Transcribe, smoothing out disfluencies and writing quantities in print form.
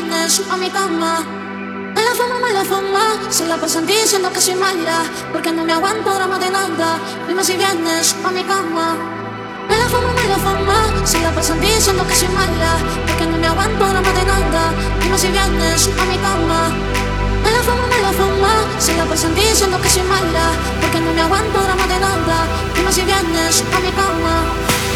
vienes a mi cama. Me la fama, se la pasan diciendo que soy mala, porque no me aguanto drama de nada. Dime si vienes a mi cama. Me la fama, se la pasan diciendo que soy mala, porque no me aguanto drama de nada. Dime si vienes a mi cama. Me la fama, se la pasan diciendo que soy mala, porque no me aguanto drama de nada. Dime si vienes a mi cama.